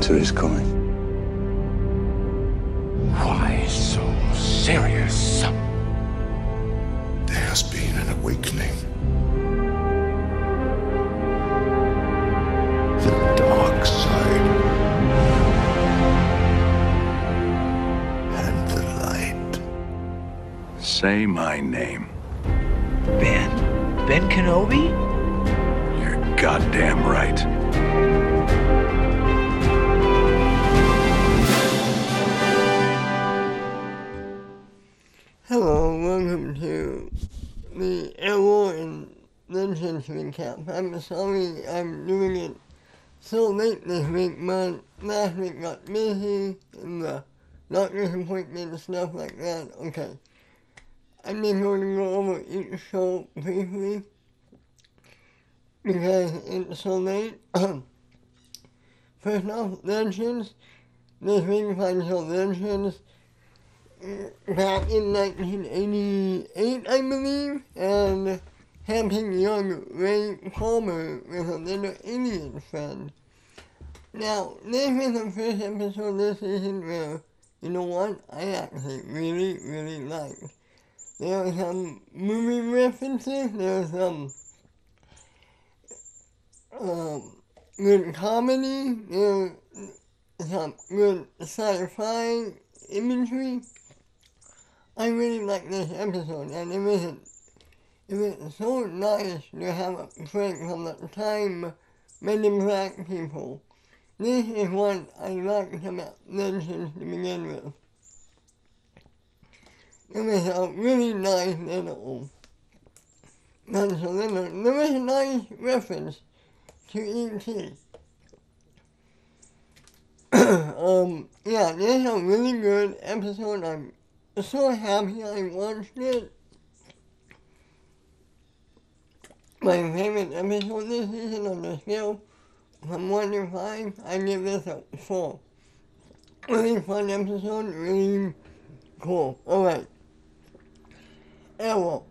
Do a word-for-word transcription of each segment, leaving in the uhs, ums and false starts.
winter is coming. Why so serious? There has been an awakening. The dark side. And the light. Say my name. Ben? Ben Kenobi? You're goddamn right. Hello, welcome to the Arrow and Legends recap. I'm sorry I'm doing it so late this week, but last week got busy and the doctor's appointment and stuff like that. Okay. I'm just going to go over each show briefly because it's so late. First off, Legends. This week finds show Legends. Back in nineteen eighty-eight, I believe, and helping young Ray Palmer with a little Indian friend. Now, this is the first episode this season where, you know what, I actually really, really liked. There are some movie references, there are some um, good comedy, there are some good sci-fi imagery. I really like this episode, and it was, it was so nice to have a break from the time Men in Black people. This is what I liked about Legends to begin with. It was a really nice little, not so little, there was a nice reference to E T um, yeah, this is a really good episode. I'm so happy I watched it. My favorite episode this season on the scale from one to five, I give this a four. Really fun episode, really cool. Alright. Arrow.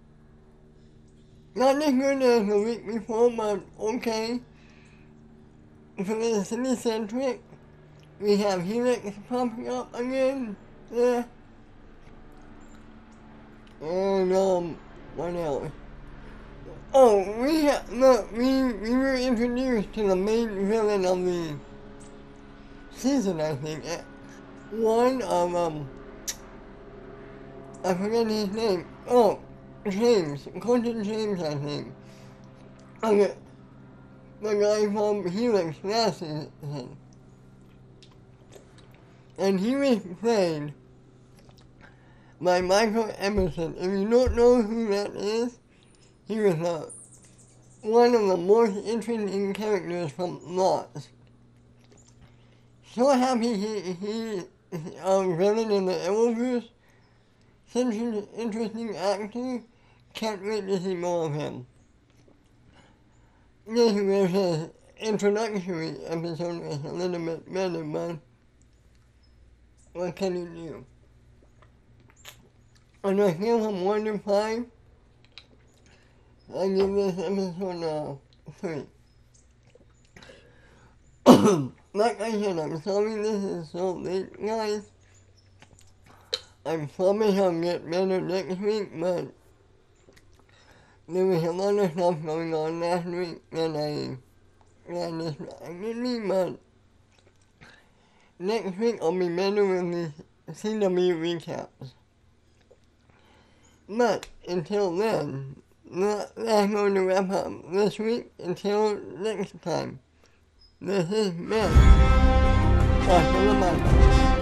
Not as good as the week before, but okay. For the city-centric, we have Helix popping up again. Yeah. And, um, what else? Oh, we ha- look, we, we were introduced to the main villain of the season, I think. One of, um, I forget his name. Oh, James. Quentin James, I think. Okay. The guy from Helix, that's his name. And he was played by Michael Emerson. If you don't know who that is, he was uh, one of the most interesting characters from Lost. So happy he he a villain in the Arrowverse. Such an interesting actor. Can't wait to see more of him. This was his introductory episode was a little bit better, but what can you do? On a scale from one to five, I give this episode a three. Like I said, I'm sorry this is so late, guys. I promise I'll get better next week, but there was a lot of stuff going on last week that I got distracted me, but next week I'll be better with the C W recaps. But until then, that's going to wrap up this week. Until next time, this is Ben. Hasta la